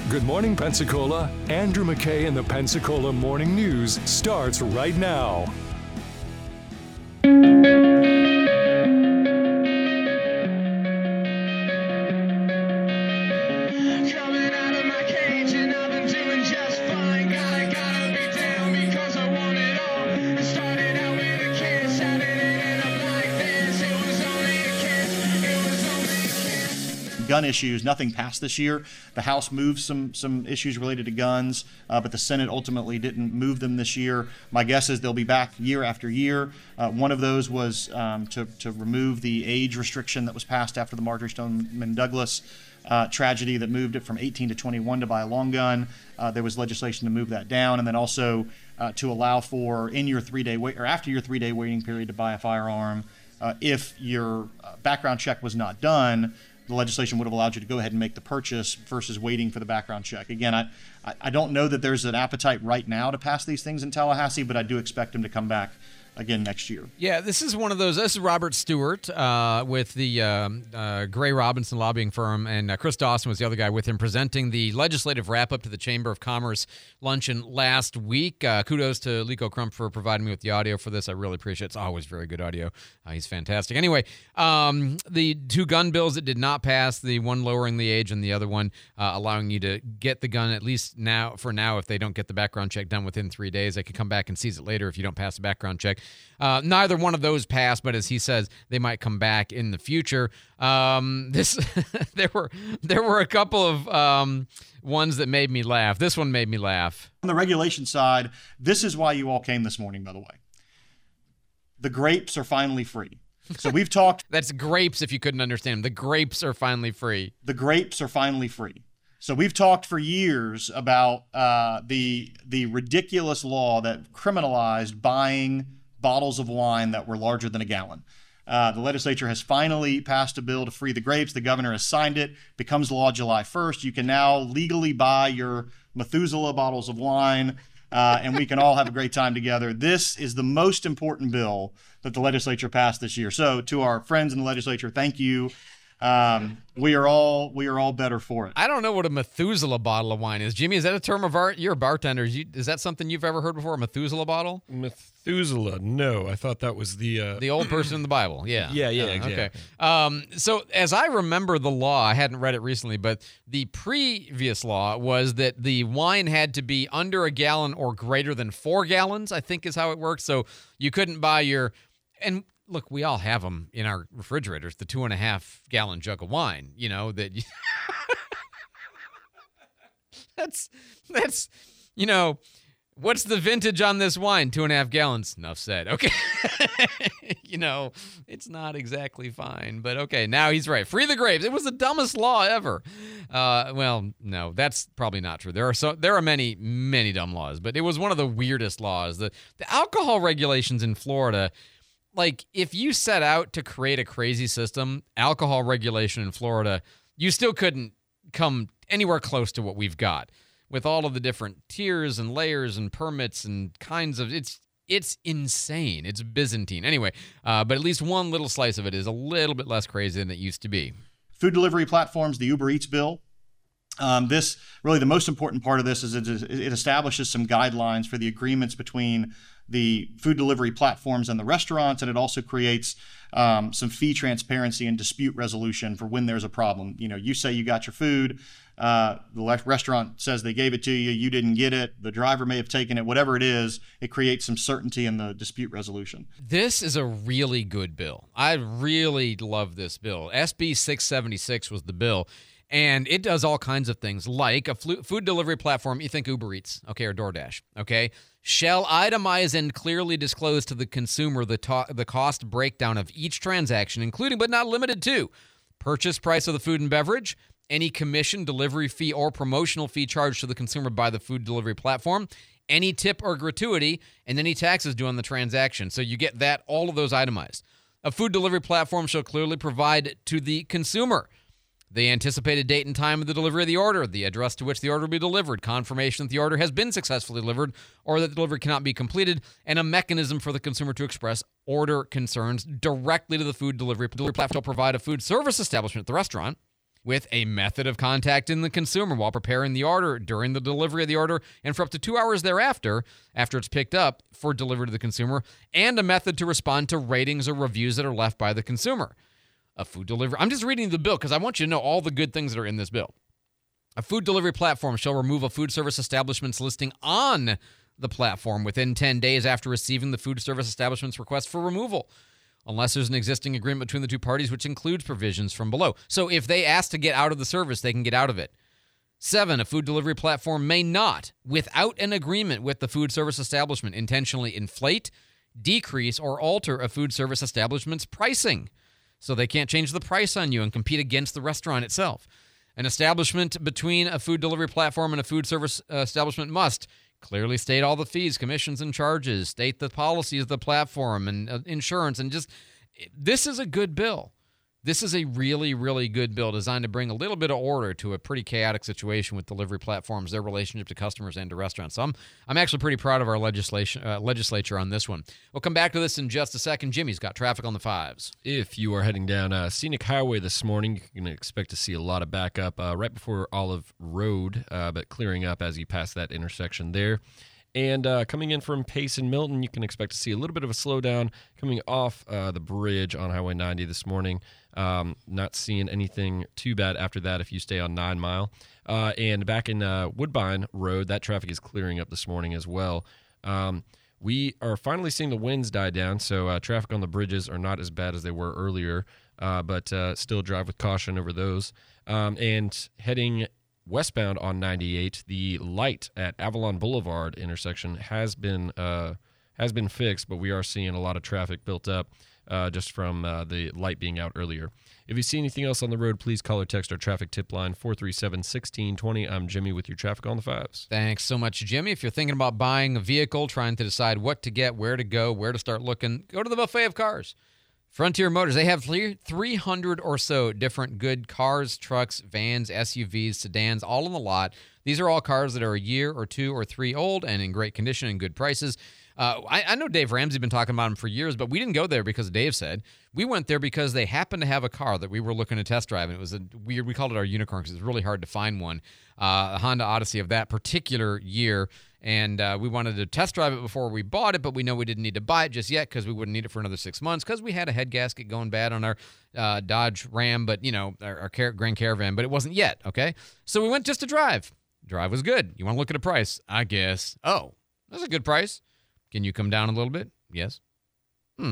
Good morning, Pensacola. Andrew McKay in the Pensacola Morning News starts right now. Gun issues, nothing passed this year. The House moved some issues related to guns, but the Senate ultimately didn't move them this year. My guess is they'll be back year after year. One of those was to remove the age restriction that was passed after the Marjory Stoneman Douglas tragedy that moved it from 18 to 21 to buy a long gun. There was legislation to move that down, and then also to allow for in your 3-day wait or after your 3-day waiting period to buy a firearm if your background check was not done. The legislation would have allowed you to go ahead and make the purchase versus waiting for the background check. Again, I don't know that there's an appetite right now to pass these things in Tallahassee, but I do expect them to come back again next year. Yeah, this is one of those. This is Robert Stewart with the Gray Robinson lobbying firm, and Chris Dawson was the other guy with him presenting the legislative wrap-up to the Chamber of Commerce luncheon last week. Kudos to Lico Crump for providing me with the audio for this. I really appreciate it. It's always very good audio. He's fantastic. Anyway, the two gun bills that did not pass, the one lowering the age and the other one allowing you to get the gun at least now, if they don't get the background check done within 3 days. They could come back and seize it later if you don't pass the background check. Neither one of those passed, but as he says, they might come back in the future. There were a couple of ones that made me laugh. This one made me laugh. On the regulation side, this is why you all came this morning, by the way. The grapes are finally free. So we've talked. That's grapes, if you couldn't understand. The grapes are finally free. The grapes are finally free. So we've talked for years about the ridiculous law that criminalized buying bottles of wine that were larger than a gallon. The legislature has finally passed a bill to free the grapes. The governor has signed it. Becomes law July 1st. You can now legally buy your Methuselah bottles of wine, and we can all have a great time together. This is the most important bill that the legislature passed this year. So to our friends in the legislature, thank you. We are all better for it. I don't know what a Methuselah bottle of wine is. Jimmy, is that a term of art? You're a bartender. Is that something you've ever heard before, a Methuselah bottle? Methuselah, no. I thought that was the old person in the Bible. Yeah. Yeah, exactly. Okay. So as I remember the law, I hadn't read it recently, but the previous law was that the wine had to be under a gallon or greater than 4 gallons, I think is how it worked. So you couldn't buy and look, we all have them in our refrigerators, the 2.5-gallon jug of wine, that that's, what's the vintage on this wine? 2.5 gallons. Enough said. Okay. It's not exactly fine, but okay. Now he's right. Free the grapes. It was the dumbest law ever. Well, no, that's probably not true. There are many, many dumb laws, but it was one of the weirdest laws. The alcohol regulations in Florida. Like, if you set out to create a crazy system, alcohol regulation in Florida, you still couldn't come anywhere close to what we've got with all of the different tiers and layers and permits and kinds of it's insane. It's Byzantine. Anyway, but at least one little slice of it is a little bit less crazy than it used to be. Food delivery platforms, the Uber Eats bill. This really the most important part of this is it establishes some guidelines for the agreements between the food delivery platforms and the restaurants, and it also creates some fee transparency and dispute resolution for when there's a problem. You say you got your food, the restaurant says they gave it to you, you didn't get it, the driver may have taken it, whatever it is, it creates some certainty in the dispute resolution. This is a really good bill. I really love this bill. SB 676 was the bill. And it does all kinds of things, like a food delivery platform. You think Uber Eats, okay, or DoorDash, okay, shall itemize and clearly disclose to the consumer the cost breakdown of each transaction, including but not limited to purchase price of the food and beverage, any commission, delivery fee, or promotional fee charged to the consumer by the food delivery platform, any tip or gratuity, and any taxes due on the transaction. So you get that, all of those itemized. A food delivery platform shall clearly provide to the consumer the anticipated date and time of the delivery of the order, the address to which the order will be delivered, confirmation that the order has been successfully delivered or that the delivery cannot be completed, and a mechanism for the consumer to express order concerns directly to the food delivery platform. Will provide a food service establishment at the restaurant with a method of contacting the consumer while preparing the order, during the delivery of the order, and for up to 2 hours thereafter, after it's picked up for delivery to the consumer, and a method to respond to ratings or reviews that are left by the consumer. A food delivery. I'm just reading the bill because I want you to know all the good things that are in this bill. A food delivery platform shall remove a food service establishment's listing on the platform within 10 days after receiving the food service establishment's request for removal, unless there's an existing agreement between the two parties, which includes provisions from below. So if they ask to get out of the service, they can get out of it. 7, a food delivery platform may not, without an agreement with the food service establishment, intentionally inflate, decrease, or alter a food service establishment's pricing. So they can't change the price on you and compete against the restaurant itself. An establishment between a food delivery platform and a food service establishment must clearly state all the fees, commissions, and charges, state the policies of the platform and insurance, and just, this is a good bill. This is a really, really good bill designed to bring a little bit of order to a pretty chaotic situation with delivery platforms, their relationship to customers and to restaurants. So I'm actually pretty proud of our legislature on this one. We'll come back to this in just a second. Jimmy's got traffic on the 5s. If you are heading down Scenic Highway this morning, you can expect to see a lot of backup right before Olive Road, but clearing up as you pass that intersection there. And coming in from Pace and Milton, you can expect to see a little bit of a slowdown coming off the bridge on Highway 90 this morning. Not seeing anything too bad after that if you stay on 9 Mile. And back in Woodbine Road, that traffic is clearing up this morning as well. We are finally seeing the winds die down, so traffic on the bridges are not as bad as they were earlier, but still drive with caution over those. And heading westbound on 98, the light at Avalon Boulevard intersection has been fixed, but we are seeing a lot of traffic built up just from the light being out earlier. If you see anything else on the road, please call or text our traffic tip line, 437-1620. I'm Jimmy with your traffic on the 5s. Thanks so much, Jimmy. If you're thinking about buying a vehicle, trying to decide what to get, where to go, where to start looking, go to the buffet of cars. Frontier Motors, they have 300 or so different good cars, trucks, vans, SUVs, sedans, all in the lot. These are all cars that are a year or 2 or 3 old and in great condition and good prices. I know Dave Ramsey's been talking about them for years, but we didn't go there because Dave said. We went there because they happened to have a car that we were looking to test drive, and it was we called it our unicorn because it's really hard to find one, a Honda Odyssey of that particular year. And we wanted to test drive it before we bought it, but we know we didn't need to buy it just yet because we wouldn't need it for another 6 months because we had a head gasket going bad on our Dodge Ram, but, our Grand Caravan, but it wasn't yet, okay? So we went just to drive. Drive was good. You want to look at a price? I guess. Oh, that's a good price. Can you come down a little bit? Yes. Well,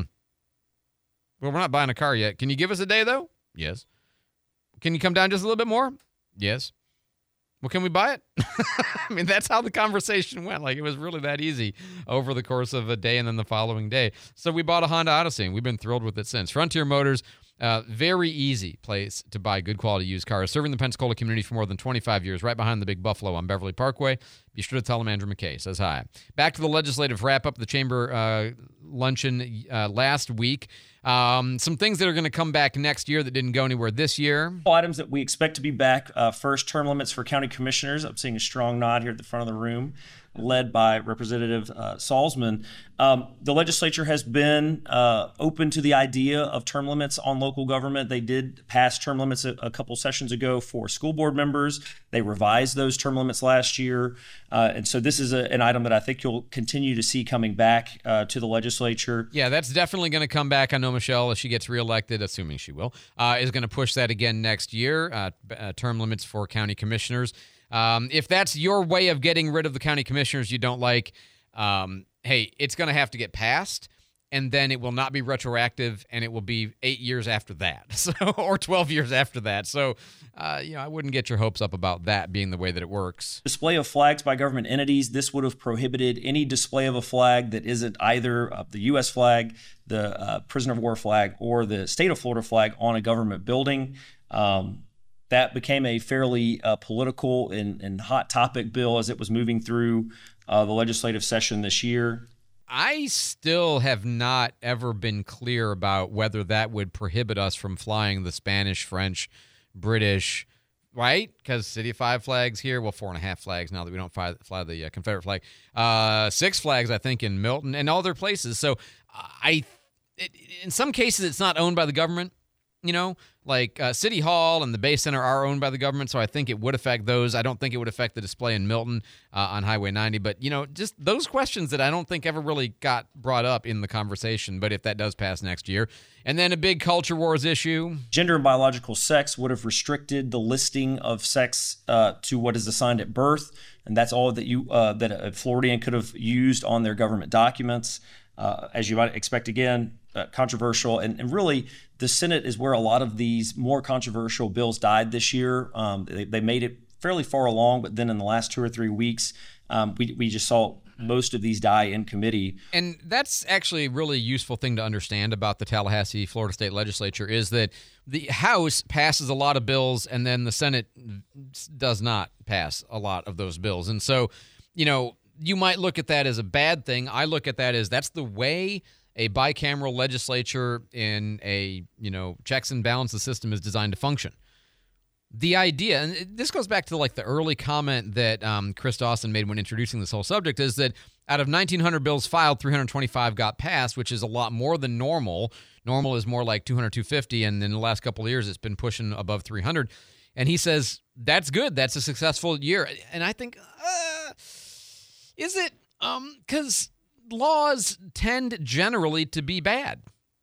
we're not buying a car yet. Can you give us a day, though? Yes. Can you come down just a little bit more? Yes. Well, can we buy it? I mean, that's how the conversation went. Like, it was really that easy over the course of a day and then the following day. So we bought a Honda Odyssey, and we've been thrilled with it since. Frontier Motors, very easy place to buy good quality used cars, serving the Pensacola community for more than 25 years, right behind the Big Buffalo on Beverly Parkway. Be sure to tell them Andrew McKay says hi. Back to the legislative wrap-up, the chamber luncheon last week. Some things that are going to come back next year that didn't go anywhere this year. Items that we expect to be back. First, term limits for county commissioners. I'm seeing a strong nod here at the front of the room, led by Representative Salzman. The legislature has been open to the idea of term limits on local government. They did pass term limits a couple sessions ago for school board members. They revised those term limits last year. And so this is an item that I think you'll continue to see coming back to the legislature. Yeah, that's definitely going to come back. I know Michelle, if she gets reelected, assuming she will, is going to push that again next year, term limits for county commissioners. If that's your way of getting rid of the county commissioners you don't like, hey, it's going to have to get passed, and then it will not be retroactive, and it will be 8 years after that, so or 12 years after that. So, I wouldn't get your hopes up about that being the way that it works. Display of flags by government entities. This would have prohibited any display of a flag that isn't either the U.S. flag, the prisoner of war flag, or the state of Florida flag on a government building. That became a fairly political and hot topic bill as it was moving through the legislative session this year. I still have not ever been clear about whether that would prohibit us from flying the Spanish, French, British, right? Because City of 5 flags here, well, 4.5 flags now that we don't fly the Confederate flag. 6 flags, I think, in Milton and other places. So in some cases, it's not owned by the government. like City Hall and the Bay Center are owned by the government, so I think it would affect those. I don't think it would affect the display in Milton on Highway 90, but, just those questions that I don't think ever really got brought up in the conversation, but if that does pass next year. And then a big culture wars issue. Gender and biological sex would have restricted the listing of sex to what is assigned at birth, and that's all that that a Floridian could have used on their government documents. As you might expect, again, controversial. And really, the Senate is where a lot of these more controversial bills died this year. They made it fairly far along, but then in the last 2 or 3 weeks, we just saw most of these die in committee. And that's actually a really useful thing to understand about the Tallahassee, Florida State Legislature is that the House passes a lot of bills and then the Senate does not pass a lot of those bills. And so, you might look at that as a bad thing. I look at that as that's the way a bicameral legislature in a, checks and balances system is designed to function. The idea, and this goes back to like the early comment that Chris Dawson made when introducing this whole subject, is that out of 1,900 bills filed, 325 got passed, which is a lot more than normal. Normal is more like 200, 250, and in the last couple of years, it's been pushing above 300. And he says, that's good. That's a successful year. And I think, is it? Because laws tend generally to be bad.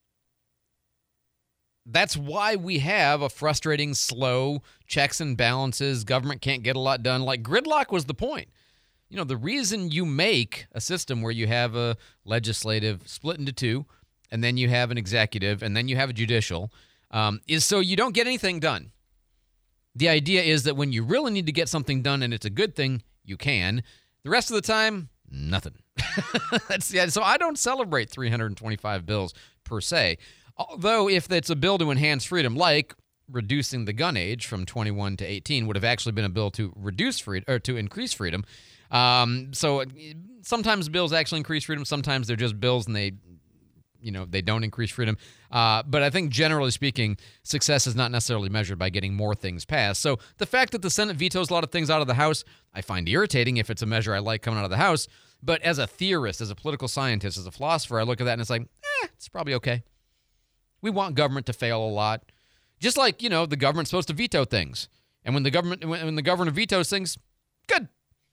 That's why we have a frustrating, slow checks and balances. Government can't get a lot done. Like gridlock was the point. The reason you make a system where you have a legislative split into two, and then you have an executive, and then you have a judicial, is so you don't get anything done. The idea is that when you really need to get something done and it's a good thing, you can. The rest of the time, nothing. So I don't celebrate 325 bills per se. Although if it's a bill to enhance freedom, like reducing the gun age from 21 to 18 would have actually been a bill to reduce freedom or to increase freedom. So sometimes bills actually increase freedom. Sometimes they're just bills and they don't increase freedom. But I think generally speaking, success is not necessarily measured by getting more things passed. So the fact that the Senate vetoes a lot of things out of the House, I find irritating if it's a measure I like coming out of the House. But as a theorist, as a political scientist, as a philosopher, I look at that and it's like, it's probably okay. We want government to fail a lot. Just like, the government's supposed to veto things. And when the governor vetoes things, good.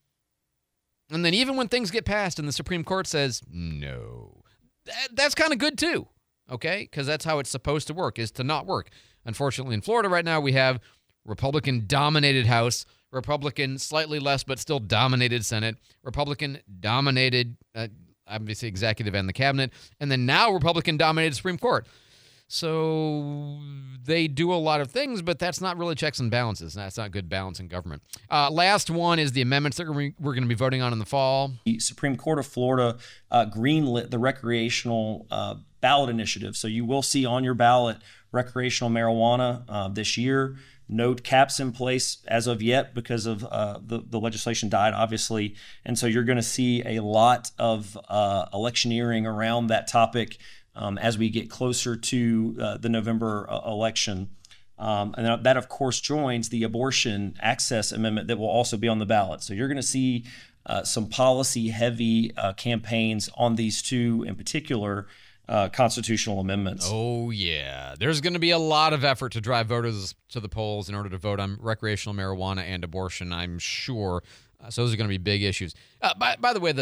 And then even when things get passed and the Supreme Court says, no, that's kind of good too, okay? Because that's how it's supposed to work, is to not work. Unfortunately, in Florida right now, we have Republican-dominated House, Republican slightly less but still dominated Senate, Republican-dominated, obviously, executive and the cabinet, and then now Republican-dominated Supreme Court. So they do a lot of things, but that's not really checks and balances. That's not good balance in government. Last one is the amendments that we're going to be voting on in the fall. The Supreme Court of Florida greenlit the recreational ballot initiative. So you will see on your ballot recreational marijuana this year. No caps in place as of yet because of the legislation died, obviously. And so you're going to see a lot of electioneering around that topic as we get closer to the November election. And that, of course, joins the abortion access amendment that will also be on the ballot. So you're going to see some policy-heavy campaigns on these two in particular constitutional amendments. Oh, yeah. There's going to be a lot of effort to drive voters to the polls in order to vote on recreational marijuana and abortion, I'm sure. So those are going to be big issues. By the way,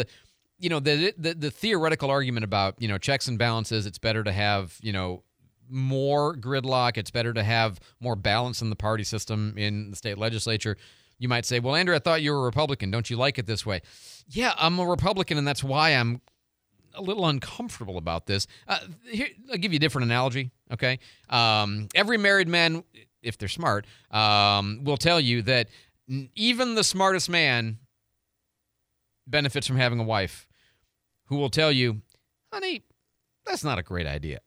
the theoretical argument about, checks and balances, it's better to have, more gridlock. It's better to have more balance in the party system in the state legislature. You might say, well, Andrew, I thought you were a Republican. Don't you like it this way? Yeah, I'm a Republican, and that's why I'm a little uncomfortable about this. Here, I'll give you a different analogy, okay? Every married man, if they're smart, will tell you that even the smartest man benefits from having a wife who will tell you, honey, that's not a great idea.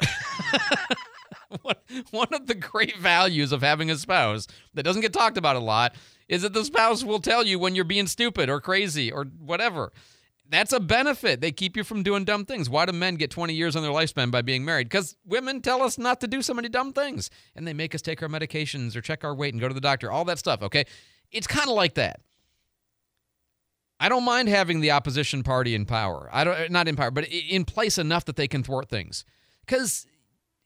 One of the great values of having a spouse that doesn't get talked about a lot is that the spouse will tell you when you're being stupid or crazy or whatever. That's a benefit. They keep you from doing dumb things. Why do men get 20 years on their lifespan by being married? Because women tell us not to do so many dumb things. And they make us take our medications or check our weight and go to the doctor, all that stuff, okay? It's kind of like that. I don't mind having the opposition party in power. Not in power, but in place enough that they can thwart things. Because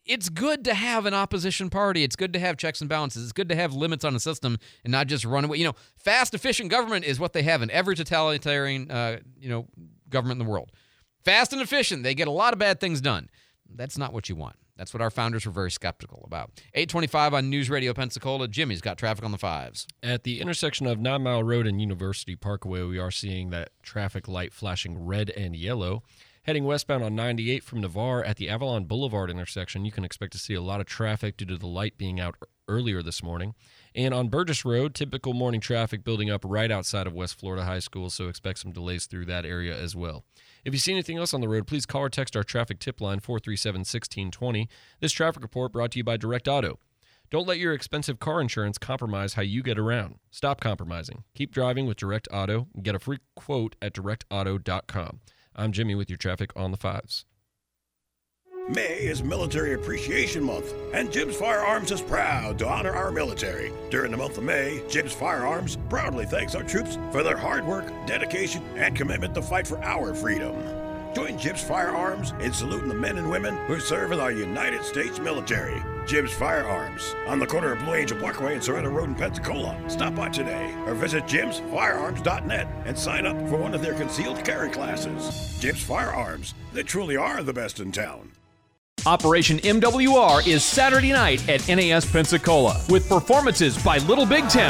it's good to have an opposition party. It's good to have checks and balances. It's good to have limits on the system and not just run away. Fast, efficient government is what they have in every totalitarian, government in the world. Fast and efficient. They get a lot of bad things done. That's not what you want. That's what our founders were very skeptical about. 825 on News Radio Pensacola. Jimmy's got traffic on the 5s. At the intersection of 9 Mile Road and University Parkway, we are seeing that traffic light flashing red and yellow. Heading westbound on 98 from Navarre at the Avalon Boulevard intersection, you can expect to see a lot of traffic due to the light being out earlier this morning. And on Burgess Road, typical morning traffic building up right outside of West Florida High School, so expect some delays through that area as well. If you see anything else on the road, please call or text our traffic tip line 437-1620. This traffic report brought to you by Direct Auto. Don't let your expensive car insurance compromise how you get around. Stop compromising. Keep driving with Direct Auto and get a free quote at directauto.com. I'm Jimmy with your traffic on the 5s. May is Military Appreciation Month, and Jibs Firearms is proud to honor our military. During the month of May, Jibs Firearms proudly thanks our troops for their hard work, dedication, and commitment to fight for our freedom. Join Jibs Firearms in saluting the men and women who serve in our United States military. Jibs Firearms, on the corner of Blue Angel Parkway and Sorrento Road in Pensacola. Stop by today or visit jibsfirearms.net and sign up for one of their concealed carry classes. Jibs Firearms, they truly are the best in town. Operation MWR is Saturday night at NAS Pensacola with performances by Little Big Town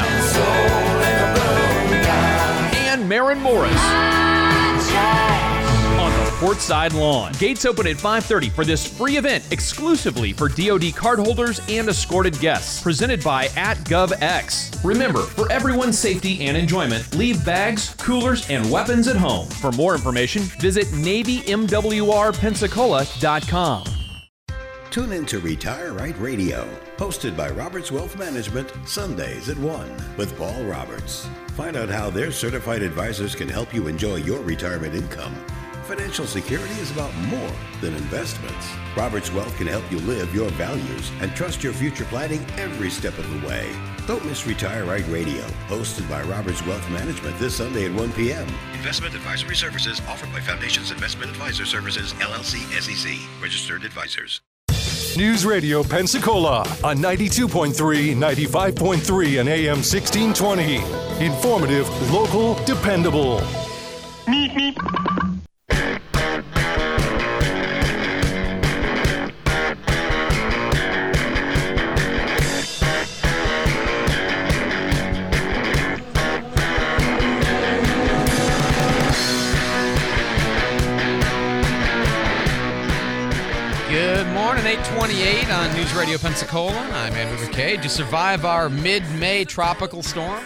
and Maren Morris on the Portside Lawn. Gates open at 5:30 for this free event exclusively for DoD cardholders and escorted guests. Presented by @GovX. Remember, for everyone's safety and enjoyment, leave bags, coolers, and weapons at home. For more information, visit NavyMWRPensacola.com. Tune in to Retire Right Radio, hosted by Roberts Wealth Management, Sundays at 1 with Paul Roberts. Find out how their certified advisors can help you enjoy your retirement income. Financial security is about more than investments. Roberts Wealth can help you live your values and trust your future planning every step of the way. Don't miss Retire Right Radio, hosted by Roberts Wealth Management this Sunday at 1 p.m. Investment advisory services offered by Foundations Investment Advisor Services, LLC, SEC, registered advisors. News Radio Pensacola on 92.3, 95.3, and AM 1620. Informative, local, dependable. Good morning, 828 on News Radio Pensacola. I'm Andrew McKay. Did you survive our mid-May tropical storm?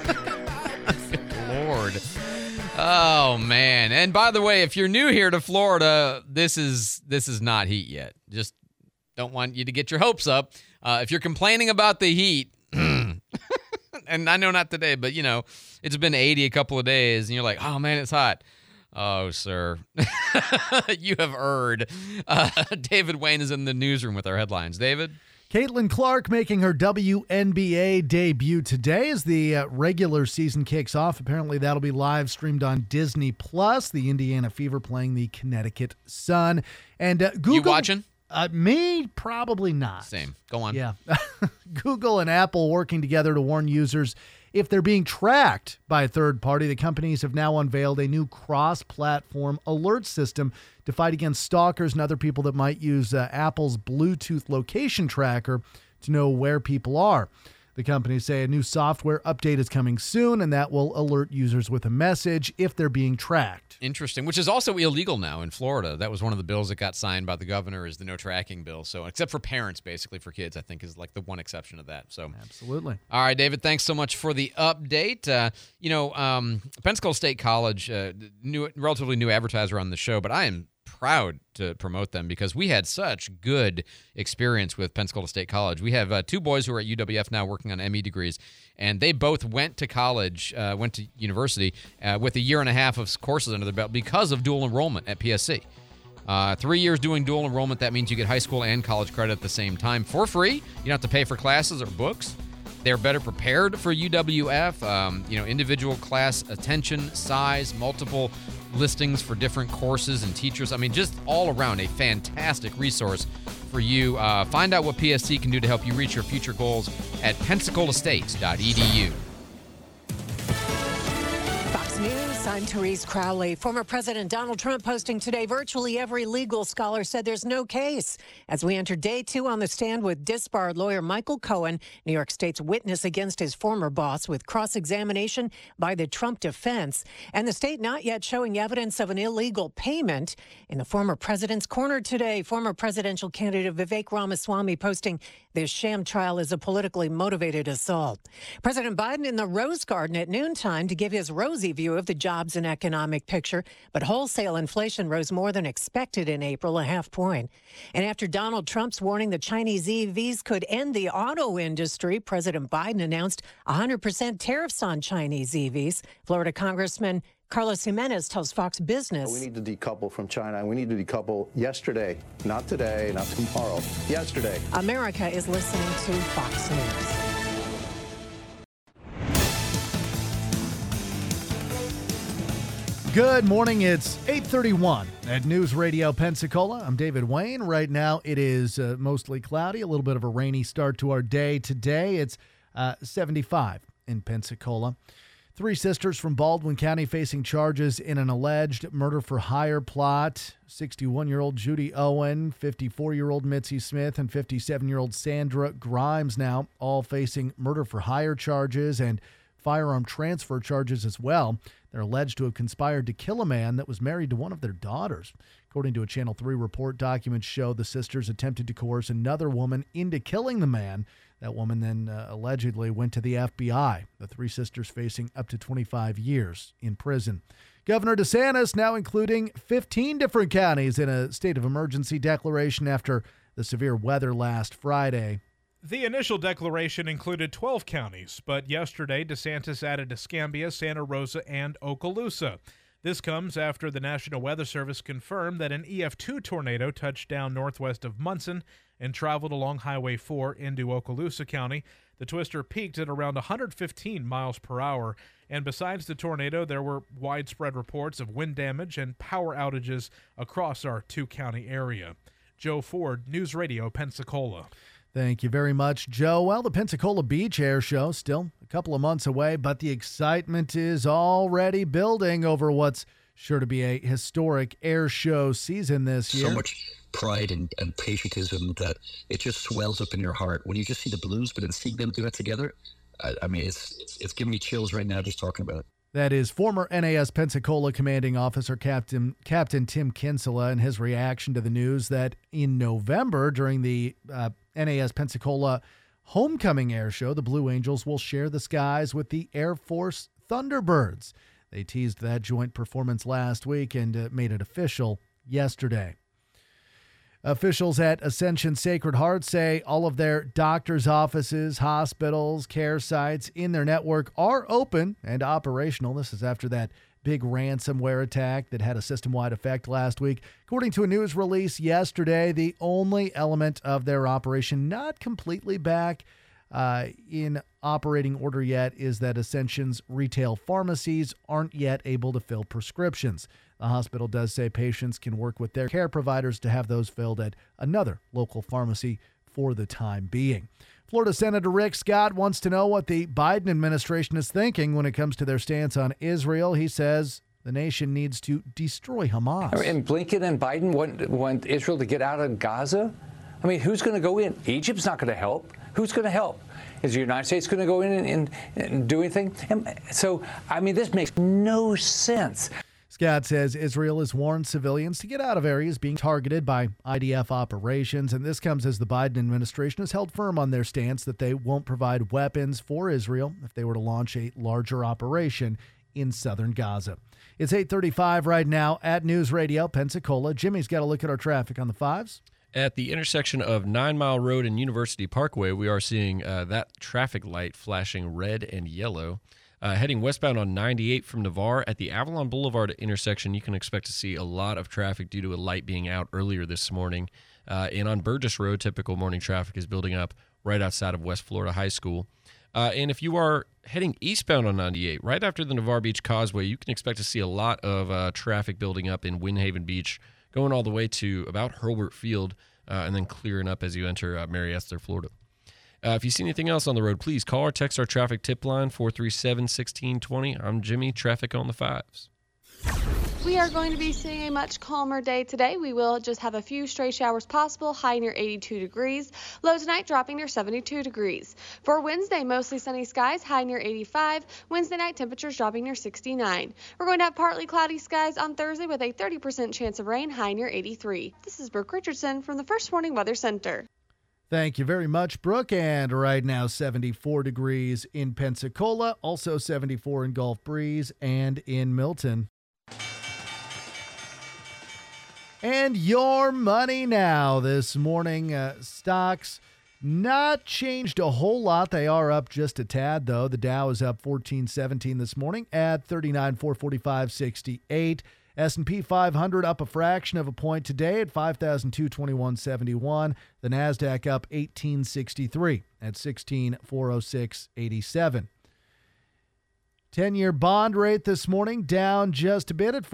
Good Lord. Oh, man. And by the way, if you're new here to Florida, this is not heat yet. Just don't want you to get your hopes up. If you're complaining about the heat, and I know not today, but, it's been 80 a couple of days, and you're like, oh, man, it's hot. Oh, sir. You have erred. David Wayne is in the newsroom with our headlines. David? Caitlin Clark making her WNBA debut today as the regular season kicks off. Apparently that'll be live streamed on Disney+. The Indiana Fever playing the Connecticut Sun. And Google... You watching? Me? Probably not. Same. Go on. Yeah. Google and Apple working together to warn users if they're being tracked by a third party. The companies have now unveiled a new cross-platform alert system to fight against stalkers and other people that might use Apple's Bluetooth location tracker to know where people are. The companies say a new software update is coming soon, and that will alert users with a message if they're being tracked. Interesting, which is also illegal now in Florida. That was one of the bills that got signed by the governor, is the no tracking bill. So, except for parents, basically, for kids, I think is like the one exception of that. So, absolutely. All right, David, thanks so much for the update. Pensacola State College, relatively new advertiser on the show, but I am proud to promote them because we had such good experience with Pensacola State College. We have two boys who are at UWF now working on ME degrees, and they both went to college, went to university with a year and a half of courses under their belt because of dual enrollment at PSC. 3 years doing dual enrollment, that means you get high school and college credit at the same time for free. You don't have to pay for classes or books. They're better prepared for UWF, individual class attention, size, multiple listings for different courses and teachers. I mean, just all around a fantastic resource for you. Find out what PSC can do to help you reach your future goals at PensacolaState.edu. Fox News, I'm Therese Crowley. Former President Donald Trump posting today virtually every legal scholar said there's no case. As we enter day 2 on the stand with disbarred lawyer Michael Cohen, New York State's witness against his former boss, with cross-examination by the Trump defense, and the state not yet showing evidence of an illegal payment. In the former president's corner today, former presidential candidate Vivek Ramaswamy posting this sham trial is a politically motivated assault. President Biden in the Rose Garden at noontime to give his rosy view of the jobs and economic picture, but wholesale inflation rose more than expected in April, a half point. And after Donald Trump's warning that Chinese EVs could end the auto industry, President Biden announced 100% tariffs on Chinese EVs. Florida Congressman Carlos Jimenez tells Fox Business. We need to decouple from China, and we need to decouple yesterday, not today, not tomorrow, yesterday. America is listening to Fox News. Good morning. It's 8:31 at News Radio Pensacola. I'm David Wayne. Right now it is mostly cloudy, a little bit of a rainy start to our day today. It's 75 in Pensacola. 3 sisters from Baldwin County facing charges in an alleged murder-for-hire plot. 61-year-old Judy Owen, 54-year-old Mitzi Smith, and 57-year-old Sandra Grimes now all facing murder-for-hire charges and firearm transfer charges as well. They're alleged to have conspired to kill a man that was married to one of their daughters. According to a Channel 3 report, documents show the sisters attempted to coerce another woman into killing the man. That woman then allegedly went to the FBI. The 3 sisters facing up to 25 years in prison. Governor DeSantis now including 15 different counties in a state of emergency declaration after the severe weather last Friday. The initial declaration included 12 counties, but yesterday DeSantis added Escambia, Santa Rosa, and Okaloosa. This comes after the National Weather Service confirmed that an EF2 tornado touched down northwest of Munson and traveled along Highway 4 into Okaloosa County. The twister peaked at around 115 miles per hour, and besides the tornado, there were widespread reports of wind damage and power outages across our 2-county area. Joe Ford, News Radio, Pensacola. Thank you very much, Joe. Well, the Pensacola Beach Air Show still a couple of months away, but the excitement is already building over what's sure to be a historic air show season this year. So much pride and patriotism that it just swells up in your heart when you just see the Blues, but then seeing them do it together, I mean, it's giving me chills right now just talking about it. That is former NAS Pensacola commanding officer Captain Tim Kinsella and his reaction to the news that in November during the NAS Pensacola Homecoming Air Show, the Blue Angels will share the skies with the Air Force Thunderbirds. They teased that joint performance last week and made it official yesterday. Officials at Ascension Sacred Heart say all of their doctors' offices, hospitals, care sites in their network are open and operational. This is after that big ransomware attack that had a system-wide effect last week. According to a news release yesterday, the only element of their operation not completely back in operating order yet is that Ascension's retail pharmacies aren't yet able to fill prescriptions. The hospital does say patients can work with their care providers to have those filled at another local pharmacy for the time being. Florida Senator Rick Scott wants to know what the Biden administration is thinking when it comes to their stance on Israel. He says the nation needs to destroy Hamas. And Blinken and Biden want Israel to get out of Gaza? I mean, who's going to go in? Egypt's not going to help. Who's going to help? Is the United States going to go in and do anything? And so, I mean, this makes no sense. Scott says Israel has warned civilians to get out of areas being targeted by IDF operations, and this comes as the Biden administration has held firm on their stance that they won't provide weapons for Israel if they were to launch a larger operation in southern Gaza. It's 8:35 right now at News Radio Pensacola. Jimmy's got a look at our traffic on the 5s. At the intersection of 9 Mile Road and University Parkway, we are seeing that traffic light flashing red and yellow. Heading westbound on 98 from Navarre at the Avalon Boulevard intersection, you can expect to see a lot of traffic due to a light being out earlier this morning. And on Burgess Road, typical morning traffic is building up right outside of West Florida High School. And if you are heading eastbound on 98, right after the Navarre Beach Causeway, you can expect to see a lot of traffic building up in Windhaven Beach, going all the way to about Hurlburt Field, and then clearing up as you enter Mary Esther, Florida. If you see anything else on the road, please call or text our traffic tip line, 437-1620. I'm Jimmy, traffic on the fives. We are going to be seeing a much calmer day today. We will just have a few stray showers possible, high near 82 degrees. Low tonight dropping near 72 degrees. For Wednesday, mostly sunny skies, high near 85. Wednesday night temperatures dropping near 69. We're going to have partly cloudy skies on Thursday with a 30% chance of rain, high near 83. This is Brooke Richardson from the First Warning Weather Center. Thank you very much, Brooke. And right now, 74 degrees in Pensacola, also 74 in Gulf Breeze and in Milton. And your money now this morning. Stocks not changed a whole lot. They are up just a tad, though. The Dow is up 14.17 this morning at 39,445.68. S&P 500 up a fraction of a point today at 5,221.71. The NASDAQ up 18.63 at 16,406.87. 10-year bond rate this morning down just a bit at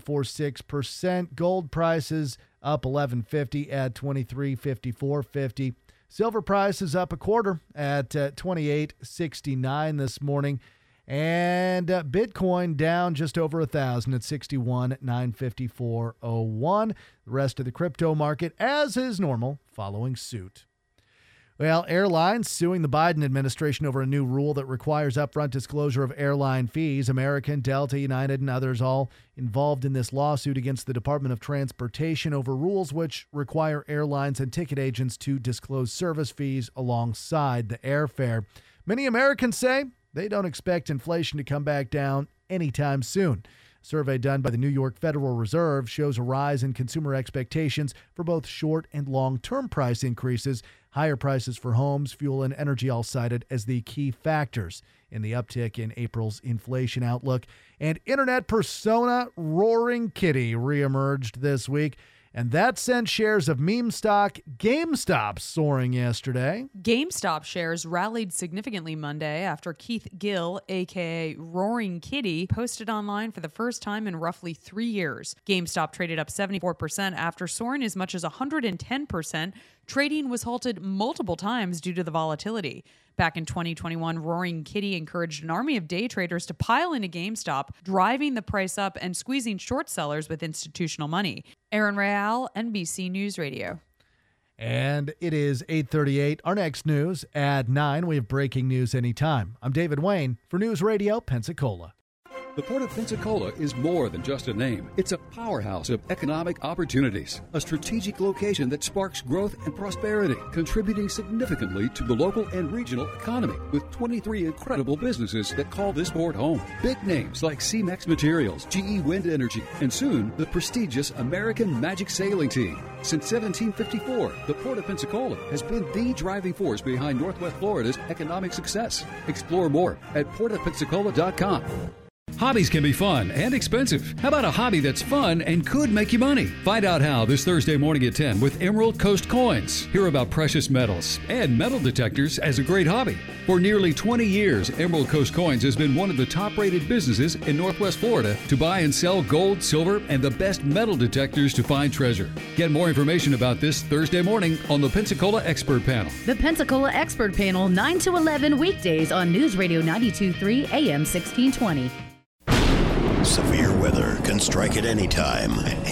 4.46%. Gold prices up $11.50 at $23.54.50. Silver prices up a quarter at $28.69 this morning. And Bitcoin down just over 1,000 at 61,954.01. The rest of the crypto market, as is normal, following suit. Well, airlines suing the Biden administration over a new rule that requires upfront disclosure of airline fees. American, Delta, United, and others all involved in this lawsuit against the Department of Transportation over rules which require airlines and ticket agents to disclose service fees alongside the airfare. Many Americans say they don't expect inflation to come back down anytime soon. A survey done by the New York Federal Reserve shows a rise in consumer expectations for both short and long-term price increases. Higher prices for homes, fuel, and energy all cited as the key factors in the uptick in April's inflation outlook. And internet persona Roaring Kitty reemerged this week, and that sent shares of meme stock GameStop soaring yesterday. GameStop shares rallied significantly Monday after Keith Gill, a.k.a. Roaring Kitty, posted online for the first time in roughly 3 years. GameStop traded up 74% after soaring as much as 110%. Trading was halted multiple times due to the volatility. Back in 2021, Roaring Kitty encouraged an army of day traders to pile into GameStop, driving the price up and squeezing short sellers with institutional money. Aaron Real, NBC News Radio. And it is 8:38. Our next news at 9. We have breaking news anytime. I'm David Wayne for News Radio Pensacola. The Port of Pensacola is more than just a name. It's a powerhouse of economic opportunities, a strategic location that sparks growth and prosperity, contributing significantly to the local and regional economy, with 23 incredible businesses that call this port home. Big names like CMEX Materials, GE Wind Energy, and soon the prestigious American Magic Sailing Team. Since 1754, the Port of Pensacola has been the driving force behind Northwest Florida's economic success. Explore more at portofpensacola.com. Hobbies can be fun and expensive. How about a hobby that's fun and could make you money? Find out how this Thursday morning at 10 with Emerald Coast Coins. Hear about precious metals and metal detectors as a great hobby. For nearly 20 years, Emerald Coast Coins has been one of the top-rated businesses in Northwest Florida to buy and sell gold, silver, and the best metal detectors to find treasure. Get more information about this Thursday morning on the Pensacola Expert Panel. The Pensacola Expert Panel, 9 to 11 weekdays on News Radio 92.3 AM 1620. Severe weather can strike at any time.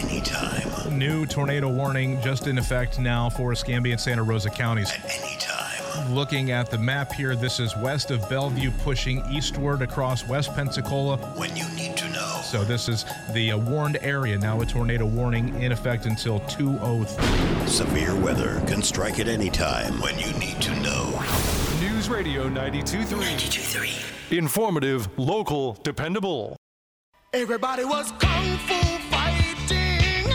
New tornado warning just in effect now for Escambia and Santa Rosa counties. At any time. Looking at the map here, this is west of Bellevue, pushing eastward across West Pensacola. When you need to know. So this is the warned area. Now a tornado warning in effect until 2:03. Severe weather can strike at any time. When you need to know. News Radio 92.3. Informative, local, dependable. Everybody was kung fu fighting.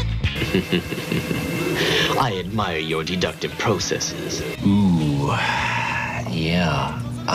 I admire your deductive processes. Ooh, yeah.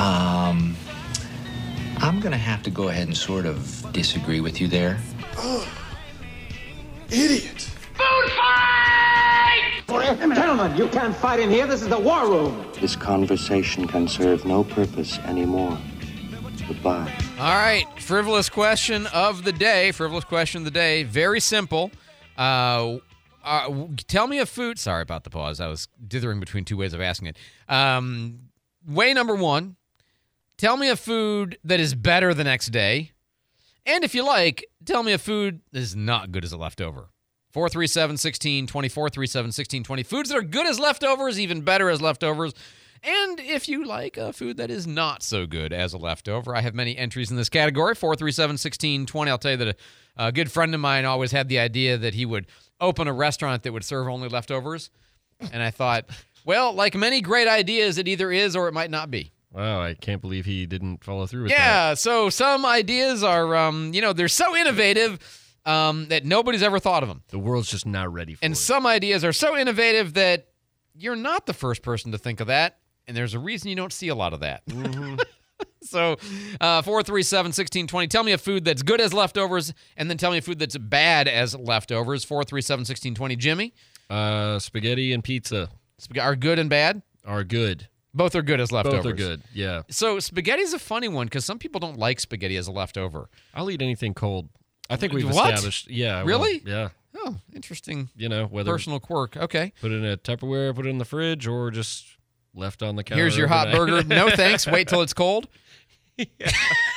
I'm gonna have to go ahead and sort of disagree with you there. Oh, idiot. Food fight! Gentlemen, you can't fight in here. This is the war room. This conversation can serve no purpose anymore. Goodbye. All right, frivolous question of the day. Very simple. Tell me a food. Sorry about the pause. I was dithering between two ways of asking it. Way number one, tell me a food that is better the next day. And if you like, tell me a food that is not good as a leftover. 437-1620, 437-1620. Foods that are good as leftovers, even better as leftovers. And if you like a food that is not so good as a leftover, I have many entries in this category. 437-1620. I'll tell you that a good friend of mine always had the idea that he would open a restaurant that would serve only leftovers. And I thought, well, like many great ideas, it either is or it might not be. Wow, I can't believe he didn't follow through with that. Yeah, so some ideas are, they're so innovative that nobody's ever thought of them. The world's just not ready for it. And some ideas are so innovative that you're not the first person to think of that, and there's a reason you don't see a lot of that. Mm-hmm. So 437-1620, tell me a food that's good as leftovers, and then tell me a food that's bad as leftovers. 437-1620. Jimmy? Spaghetti and pizza. Are good and bad? Are good. Both are good as leftovers. Both are good, yeah. So spaghetti's a funny one because some people don't like spaghetti as a leftover. I'll eat anything cold. I think we've What? established. Yeah. Really? Well, yeah. Oh, interesting. Whether personal quirk. Okay. Put it in a Tupperware, put it in the fridge, or just left on the counter. Here's your hot burger. No thanks. Wait till it's cold. Yeah.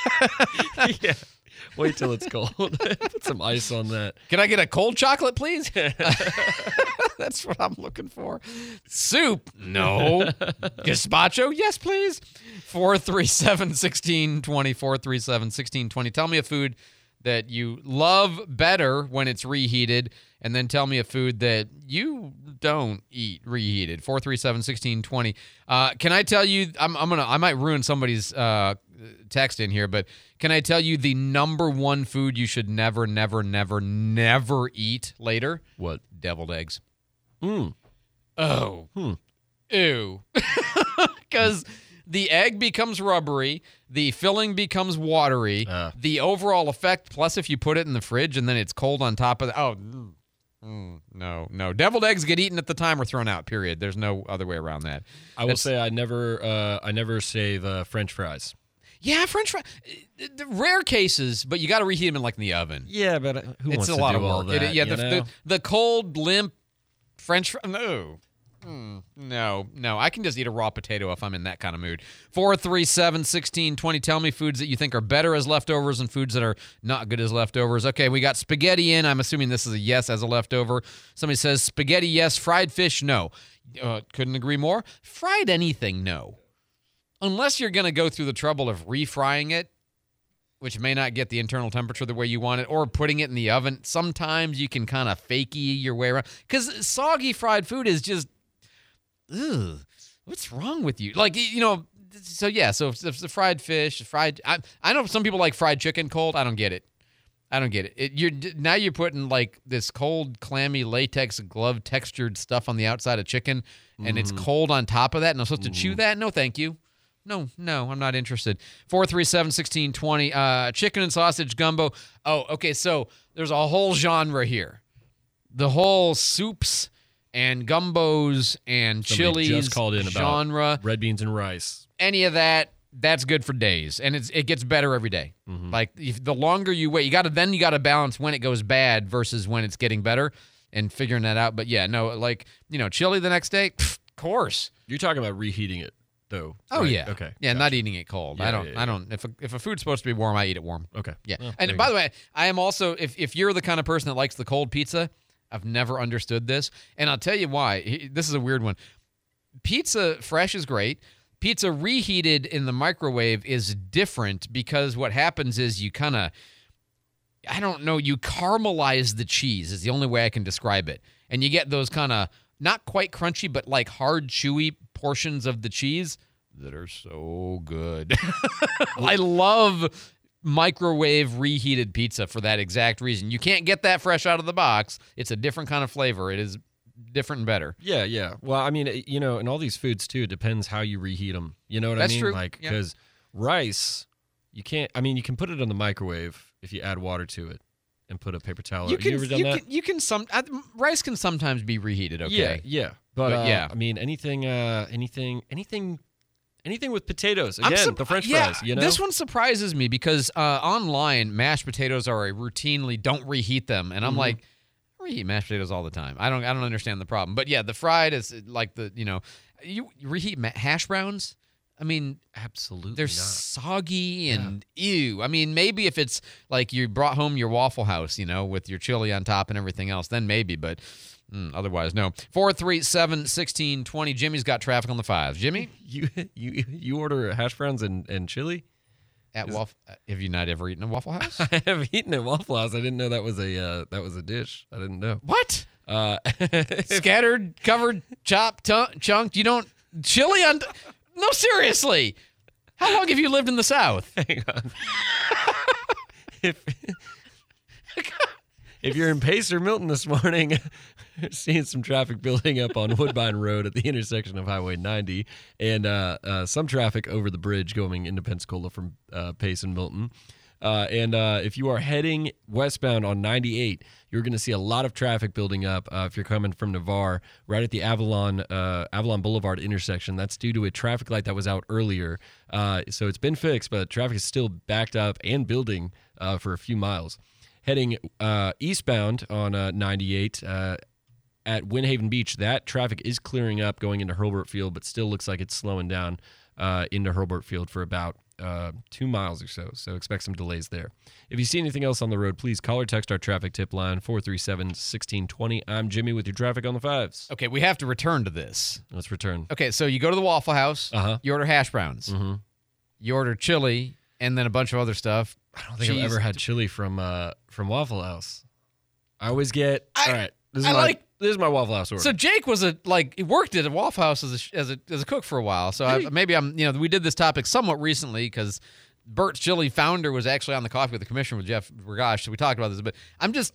Wait till it's cold. Put some ice on that. Can I get a cold chocolate, please? That's what I'm looking for. Soup? No. Gazpacho? Yes, please. 437-1620, 437-1620. Tell me a food that you love better when it's reheated, and then tell me a food that you don't eat reheated. 437-1620. Can I tell you? I might ruin somebody's text in here, but can I tell you the number one food you should never, never, never, never eat later? What? Deviled eggs. Oh. Ew. Because the egg becomes rubbery, the filling becomes watery, the overall effect, plus if you put it in the fridge and then it's cold on top of it. No. Deviled eggs get eaten at the time or thrown out, period. There's no other way around that. I will say I never save French fries. Yeah, French fries. The rare cases, but you got to reheat them in the oven. Yeah, but who wants it's a to lot do of work. all that? The cold, limp French fries. No. I can just eat a raw potato if I'm in that kind of mood. 437-1620. Tell me foods that you think are better as leftovers and foods that are not good as leftovers. Okay, we got spaghetti in. I'm assuming this is a yes as a leftover. Somebody says spaghetti, yes. Fried fish, no. Couldn't agree more. Fried anything, no. Unless you're going to go through the trouble of refrying it, which may not get the internal temperature the way you want it, or putting it in the oven. Sometimes you can kind of fakey your way around. Because soggy fried food is just, ugh, what's wrong with you? So if the fried fish, I know some people like fried chicken cold. I don't get it. Now you're putting this cold, clammy, latex glove textured stuff on the outside of chicken, and it's cold on top of that, and I'm supposed to chew that? No, thank you. No, I'm not interested. 437-1620, chicken and sausage gumbo. Oh, okay, so there's a whole genre here. The whole soups and gumbos and Somebody chilies just called in genre. About red beans and rice. Any of that, that's good for days, and it gets better every day. If the longer you wait, you got to balance when it goes bad versus when it's getting better and figuring that out. But yeah, no, chili the next day, of course. You're talking about reheating it, though. Oh, right? yeah. Okay. Yeah, not eating it cold. Yeah, I don't. If a food's supposed to be warm, I eat it warm. Okay. Yeah. Well, and by the way, I am also, if you're the kind of person that likes the cold pizza, I've never understood this, and I'll tell you why. This is a weird one. Pizza fresh is great. Pizza reheated in the microwave is different because what happens is you kind of, you caramelize the cheese is the only way I can describe it. And you get those kind of not quite crunchy, but hard, chewy portions of the cheese that are so good. I love microwave reheated pizza for that exact reason. You can't get that fresh out of the box. It's a different kind of flavor. It is different and better. Yeah. Well, I mean, and all these foods too, it depends how you reheat them. You know what That's I mean? true. Because rice, you can put it in the microwave if you add water to it. and put a paper towel. Have you ever done that? Rice can sometimes be reheated. Okay. Yeah. But yeah. I mean, anything with potatoes. Again, the French fries. You know, this one surprises me because online mashed potatoes are routinely don't reheat them, and I'm like, I reheat mashed potatoes all the time. I don't understand the problem. But yeah, the fried is like you reheat hash browns. I mean, absolutely, they're soggy and ew. I mean, maybe if it's like you brought home your Waffle House, with your chili on top and everything else, then maybe. But otherwise, no. 437-1620. Jimmy's got traffic on the 5s. Jimmy, you order hash browns and chili at Waffle. Have you not ever eaten a Waffle House? I have eaten at Waffle House. I didn't know that was a dish. I didn't know. What? Scattered, covered, chopped, chunked. You don't chili on. No, seriously. How long have you lived in the South? Hang on. If you're in Pace or Milton this morning, seeing some traffic building up on Woodbine Road at the intersection of Highway 90, and some traffic over the bridge going into Pensacola from Pace and Milton. And if you are heading westbound on 98, you're going to see a lot of traffic building up if you're coming from Navarre, right at the Avalon Boulevard intersection. That's due to a traffic light that was out earlier. So it's been fixed, but traffic is still backed up and building for a few miles. Heading eastbound on 98 at Windhaven Beach, that traffic is clearing up going into Hurlburt Field, but still looks like it's slowing down into Hurlburt Field for about 2 miles or so. So expect some delays there. If you see anything else on the road, please call or text our traffic tip line 437-1620. I'm Jimmy with your traffic on the 5s. Okay, we have to return to this. Let's return. Okay, so you go to the Waffle House. You order hash browns. Mm-hmm. You order chili and then a bunch of other stuff. I don't think I've ever had chili from Waffle House. I always get all right. This is my Waffle House order. So Jake was he worked at a Waffle House as a cook for a while. So we did this topic somewhat recently because Burt's Chili founder was actually on the Coffee with the Commissioner with Jeff Regash. So we talked about this, but I'm just,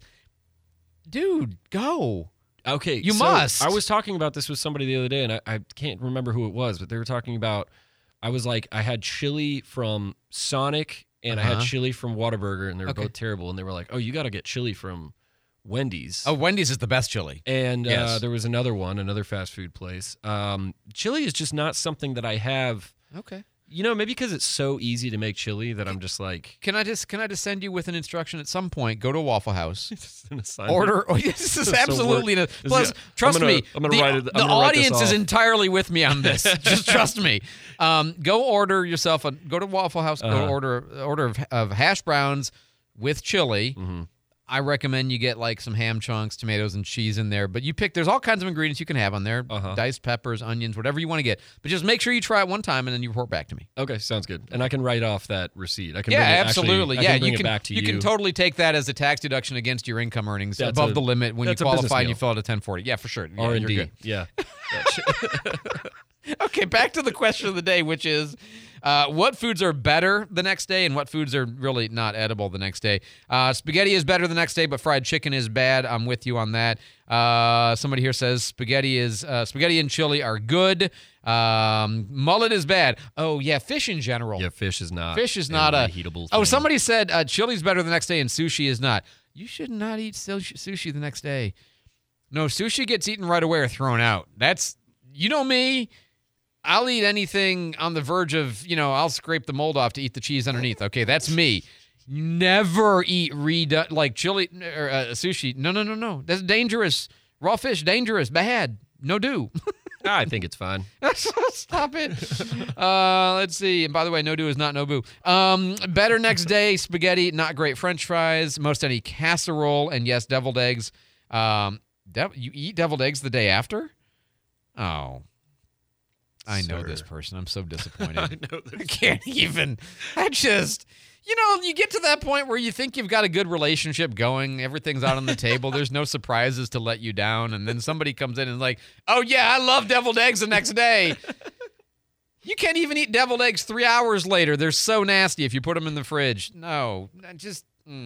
dude, go. Okay, you must. I was talking about this with somebody the other day, and I can't remember who it was, but they were talking about. I was like, I had chili from Sonic and I had chili from Whataburger, and they were both terrible. And they were like, oh, you got to get chili from Wendy's. Oh, Wendy's is the best chili. And there was another fast food place. Chili is just not something that I have. Okay. Maybe because it's so easy to make chili that I'm just like. Can I just send you with an instruction at some point? Go to Waffle House. An order. Oh, this is absolutely. Plus, trust me, the audience is entirely with me on this. Just trust me. Go order yourself go to Waffle House. Go order of hash browns with chili. Mm-hmm. I recommend you get like some ham chunks, tomatoes, and cheese in there. But there's all kinds of ingredients you can have on there. Diced peppers, onions, whatever you want to get. But just make sure you try it one time and then you report back to me. Okay, sounds good. And I can write off that receipt. I can absolutely. I can bring it back to you. You can totally take that as a tax deduction against your income earnings above the limit when you qualify and you fill out a 1040. Yeah, for sure. Yeah, R&D. Yeah. Okay, back to the question of the day, which is what foods are better the next day and what foods are really not edible the next day. Spaghetti is better the next day, but fried chicken is bad. I'm with you on that. Somebody here says spaghetti and chili are good. Mullet is bad. Oh, yeah, fish in general. Yeah, fish is not a reheatable thing. Oh, somebody said chili's better the next day and sushi is not. You should not eat sushi the next day. No, sushi gets eaten right away or thrown out. That's, me. I'll eat anything on the verge of, I'll scrape the mold off to eat the cheese underneath. Okay, that's me. Never eat like chili or sushi. No. That's dangerous. Raw fish, dangerous, bad. No do. I think it's fine. Stop it. Let's see. And by the way, no do is not no boo. Better next day, spaghetti, not great French fries, most any casserole, and yes, deviled eggs. You eat deviled eggs the day after? Oh. I know this person. I'm so disappointed. I can't even. You get to that point where you think you've got a good relationship going. Everything's out on the table. There's no surprises to let you down. And then somebody comes in and is like, oh, yeah, I love deviled eggs the next day. You can't even eat deviled eggs 3 hours later. They're so nasty if you put them in the fridge. No,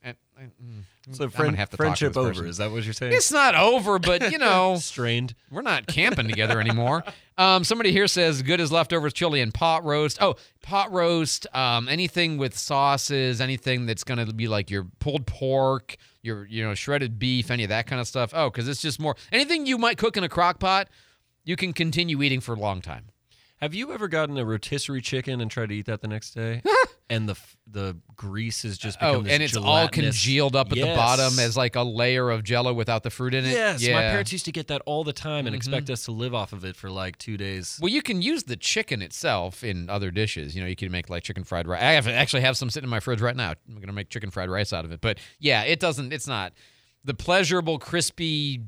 So I'm gonna have to talk to friendship this over. person. Is that what you're saying? It's not over, but strained. We're not camping together anymore. Somebody here says good as leftovers chili and pot roast. Oh, pot roast. Anything with sauces, anything that's gonna be like your pulled pork, your shredded beef, any of that kind of stuff. Oh, because it's just more anything you might cook in a crock pot, you can continue eating for a long time. Have you ever gotten a rotisserie chicken and tried to eat that the next day? And the grease has just become this and it's gelatinous. all congealed up at the bottom as like a layer of Jell-O without the fruit in it. Yes, yeah. My parents used to get that all the time and expect us to live off of it for like 2 days. Well, you can use the chicken itself in other dishes. You can make like chicken fried rice. I actually have some sitting in my fridge right now. I'm going to make chicken fried rice out of it. But yeah, it's not the pleasurable, crispy,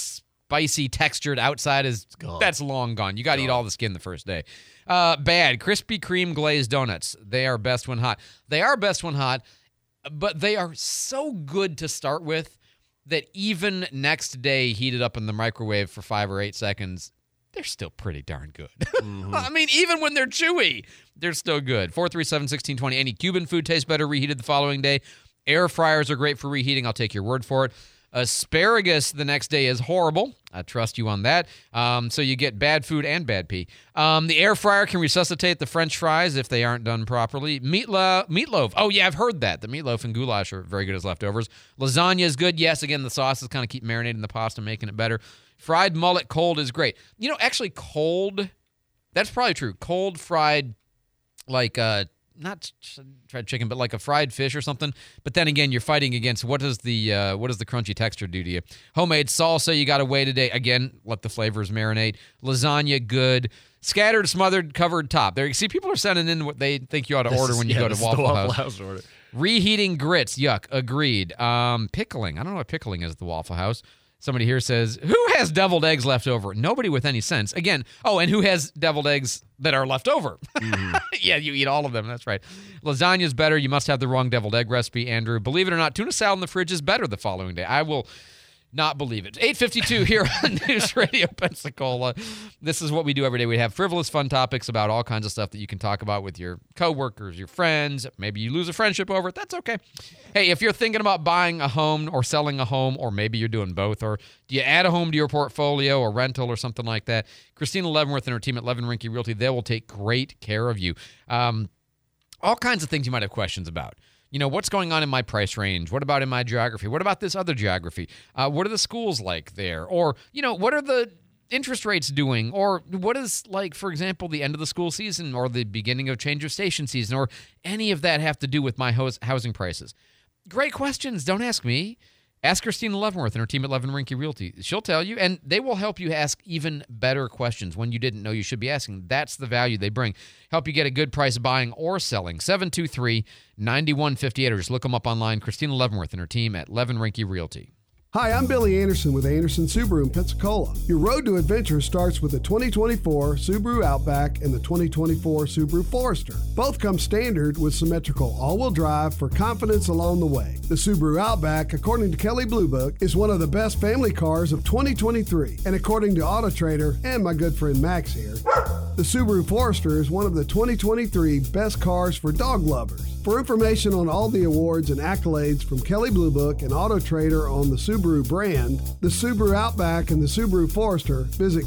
spicy textured outside that's long gone. You got to eat all the skin the first day. Bad. Krispy Kreme glazed donuts. They are best when hot. They are best when hot, but they are so good to start with that even next day heated up in the microwave for 5 or 8 seconds, they're still pretty darn good. I mean, even when they're chewy, they're still good. 437-1620. Any Cuban food tastes better reheated the following day. Air fryers are great for reheating. I'll take your word for it. Asparagus the next day is horrible. I trust you on that. So you get bad food and bad pee. The air fryer can resuscitate the French fries if they aren't done properly. Meatloaf. Oh, yeah, I've heard that. The meatloaf and goulash are very good as leftovers. Lasagna is good. Yes, again, the sauces kind of keep marinating the pasta, making it better. Fried mullet cold is great. Actually cold, that's probably true. Cold fried, like not fried chicken, but like a fried fish or something. But then again, you're fighting against what does the crunchy texture do to you? Homemade salsa, you got to wait a day. Again, let the flavors marinate. Lasagna, good. Scattered, smothered, covered top. There, see, people are sending in what they think you ought to order when you go to Waffle House. Order. Reheating grits, yuck, agreed. Pickling, I don't know what pickling is at the Waffle House. Somebody here says, who has deviled eggs left over? Nobody with any sense. Again, and who has deviled eggs that are left over? Yeah, you eat all of them. That's right. Lasagna is better. You must have the wrong deviled egg recipe, Andrew. Believe it or not, tuna salad in the fridge is better the following day. I will not believe it. 8:52 here on News Radio Pensacola. This is what we do every day. We have frivolous, fun topics about all kinds of stuff that you can talk about with your coworkers, your friends. Maybe you lose a friendship over it. That's okay. Hey, if you're thinking about buying a home or selling a home, or maybe you're doing both, or do you add a home to your portfolio or rental or something like that, Christina Leavenworth and her team at Levin Rinke Realty, they will take great care of you. All kinds of things you might have questions about. What's going on in my price range? What about in my geography? What about this other geography? What are the schools like there? Or, what are the interest rates doing? Or what is, like, for example, the end of the school season or the beginning of change of station season, or any of that have to do with my housing prices? Great questions. Don't ask me. Ask Christina Leavenworth and her team at Levin Rinke Realty. She'll tell you, and they will help you ask even better questions when you didn't know you should be asking. That's the value they bring. Help you get a good price buying or selling. 723-9158, or just look them up online. Christina Leavenworth and her team at Levin Rinke Realty. Hi, I'm Billy Anderson with Anderson Subaru in Pensacola. Your road to adventure starts with the 2024 Subaru Outback and the 2024 Subaru Forester. Both come standard with symmetrical all-wheel drive for confidence along the way. The Subaru Outback, according to Kelley Blue Book, is one of the best family cars of 2023. And according to Auto Trader and my good friend Max here, the Subaru Forester is one of the 2023 best cars for dog lovers. For information on all the awards and accolades from Kelley Blue Book and Auto Trader on the Subaru brand, the Subaru Outback and the Subaru Forester, visit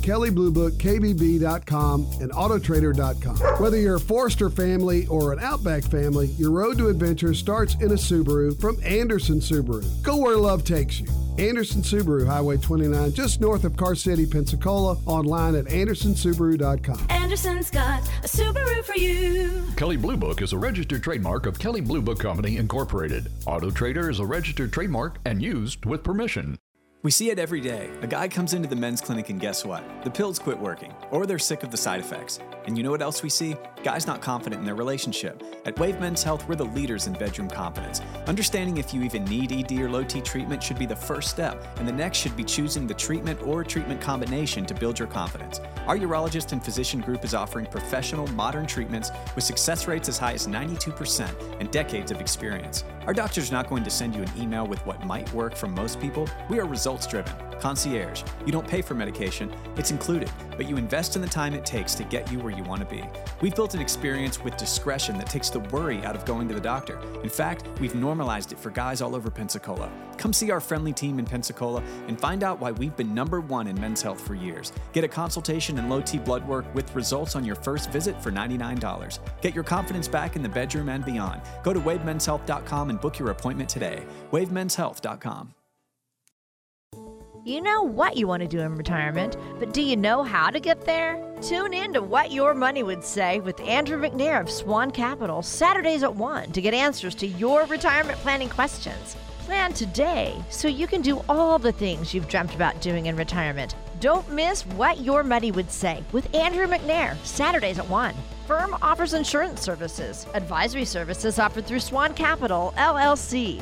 KelleyBlueBookKBB.com and AutoTrader.com. Whether you're a Forester family or an Outback family, your road to adventure starts in a Subaru from Anderson Subaru. Go where love takes you. Anderson Subaru, Highway 29, just north of Car City, Pensacola. Online at AndersonSubaru.com. Anderson's got a Subaru for you. Kelley Blue Book is a registered trademark of Kelley Blue Book Company, Incorporated. Auto Trader is a registered trademark and used with permission. We see it every day. A guy comes into the men's clinic and guess what? The pills quit working, or they're sick of the side effects. And you know what else we see? Guys not confident in their relationship. At Wave Men's Health, we're the leaders in bedroom confidence. Understanding if you even need ED or low T treatment should be the first step, and the next should be choosing the treatment or treatment combination to build your confidence. Our urologist and physician group is offering professional, modern treatments with success rates as high as 92% and decades of experience. Our doctor's not going to send you an email with what might work for most people. We are results results-driven. Concierge. You don't pay for medication, it's included, but you invest in the time it takes to get you where you want to be. We've built an experience with discretion that takes the worry out of going to the doctor. In fact, we've normalized it for guys all over Pensacola. Come see our friendly team in Pensacola and find out why we've been #1 in men's health for years. Get a consultation and low-T blood work with results on your first visit for $99. Get your confidence back in the bedroom and beyond. Go to WaveMen'sHealth.com and book your appointment today. WaveMen'sHealth.com. You know what you want to do in retirement, but do you know how to get there? Tune in to What Your Money Would Say with Andrew McNair of Swan Capital, Saturdays at 1 to get answers to your retirement planning questions. Plan today so you can do all the things you've dreamt about doing in retirement. Don't miss What Your Money Would Say with Andrew McNair, Saturdays at 1. Firm offers insurance services. Advisory services offered through Swan Capital, LLC.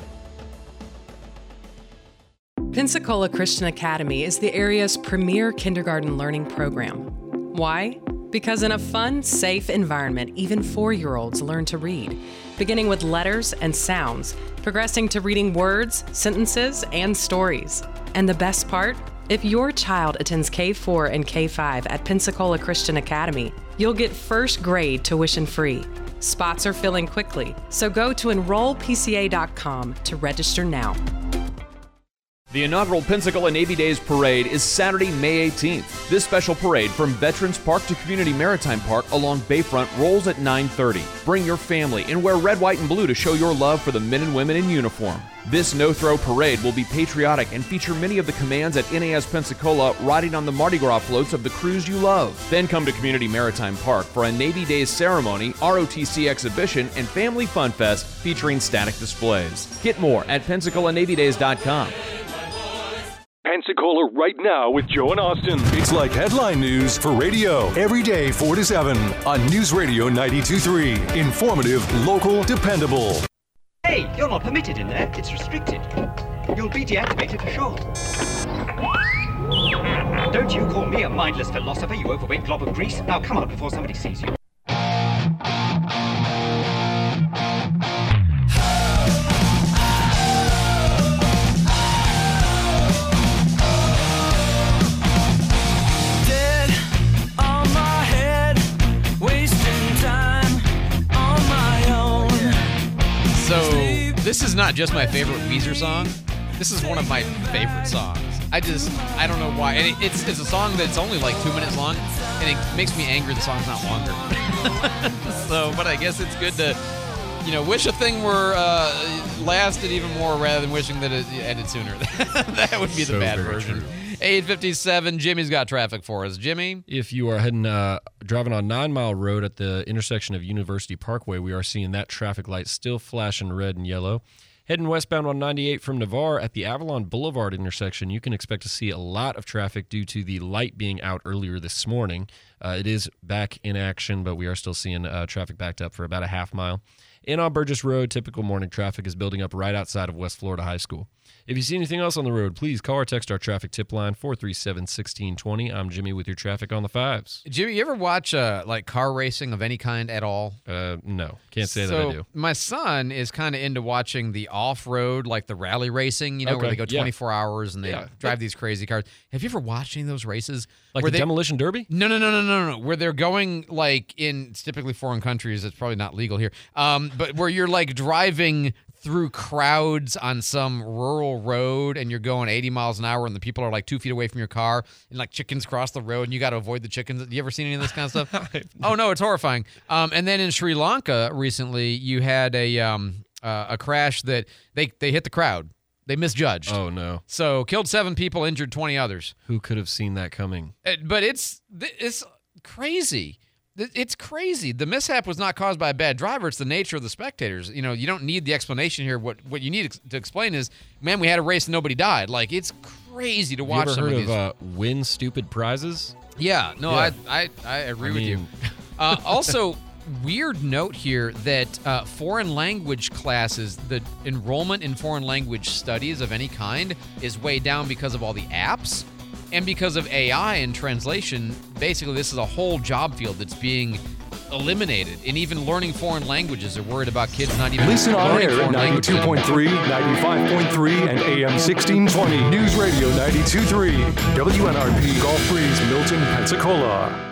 Pensacola Christian Academy is the area's premier kindergarten learning program. Why? Because in a fun, safe environment, even 4-year-olds learn to read, beginning with letters and sounds, progressing to reading words, sentences, and stories. And the best part? If your child attends K4 and K5 at Pensacola Christian Academy, you'll get first grade tuition free. Spots are filling quickly, so go to enrollpca.com to register now. The inaugural Pensacola Navy Days Parade is Saturday, May 18th. This special parade from Veterans Park to Community Maritime Park along Bayfront rolls at 9:30. Bring your family and wear red, white, and blue to show your love for the men and women in uniform. This no-throw parade will be patriotic and feature many of the commands at NAS Pensacola riding on the Mardi Gras floats of the crews you love. Then come to Community Maritime Park for a Navy Days ceremony, ROTC exhibition, and Family Fun Fest featuring static displays. Get more at PensacolaNavyDays.com. Pensacola right now with Joe and Austin. It's like headline news for radio. Every day 4 to 7 on News Radio 92.3. Informative, local, dependable. Hey, you're not permitted in there. It's restricted. You'll be deactivated for sure. Don't you call me a mindless philosopher, you overweight glob of grease. Now come out before somebody sees you. This is not just my favorite Weezer song. This is one of my favorite songs. I don't know why. And it's a song that's only like 2 minutes long, and it makes me angry the song's not longer. But I guess it's good to, wish a thing were lasted even more rather than wishing that it ended sooner. That would be the bad version. True. 8:57, Jimmy's got traffic for us. Jimmy? If you are heading driving on 9 Mile Road at the intersection of University Parkway, we are seeing that traffic light still flashing red and yellow. Heading westbound on 98 from Navarre at the Avalon Boulevard intersection, you can expect to see a lot of traffic due to the light being out earlier this morning. It is back in action, but we are still seeing traffic backed up for about a half mile. And on Burgess Road, typical morning traffic is building up right outside of West Florida High School. If you see anything else on the road, please call or text our traffic tip line, 437-1620. I'm Jimmy with your traffic on the fives. Jimmy, you ever watch car racing of any kind at all? No. Can't say that I do. My son is kind of into watching the off-road, like the rally racing, where they go 24 hours and they drive these crazy cars. Have you ever watched any of those races? Like the Demolition Derby? No. Where they're going it's typically foreign countries. It's probably not legal here. But where you're like driving through crowds on some rural road and you're going 80 miles an hour and the people are like 2 feet away from your car and like chickens cross the road and you got to avoid the chickens. You ever seen any of this kind of stuff? Oh, no, it's horrifying. And then in Sri Lanka recently, you had a crash that they hit the crowd. They misjudged. Oh, no. So killed 7 people, injured 20 others. Who could have seen that coming? But it's crazy. It's crazy. The mishap was not caused by a bad driver. It's the nature of the spectators. You don't need the explanation here. What you need to explain is, man, we had a race and nobody died. Like, it's crazy to watch some of these. You ever heard of win stupid prizes? Yeah. No, yeah. I agree with you. Also, weird note here that foreign language classes, the enrollment in foreign language studies of any kind is way down because of all the apps. And because of AI and translation, basically this is a whole job field that's being eliminated. And even learning foreign languages, they're worried about kids not even Listen on learning air at foreign languages. 92.3, 95.3, and AM 1620. News Radio 92.3. WNRP Gulf Breeze, Milton, Pensacola.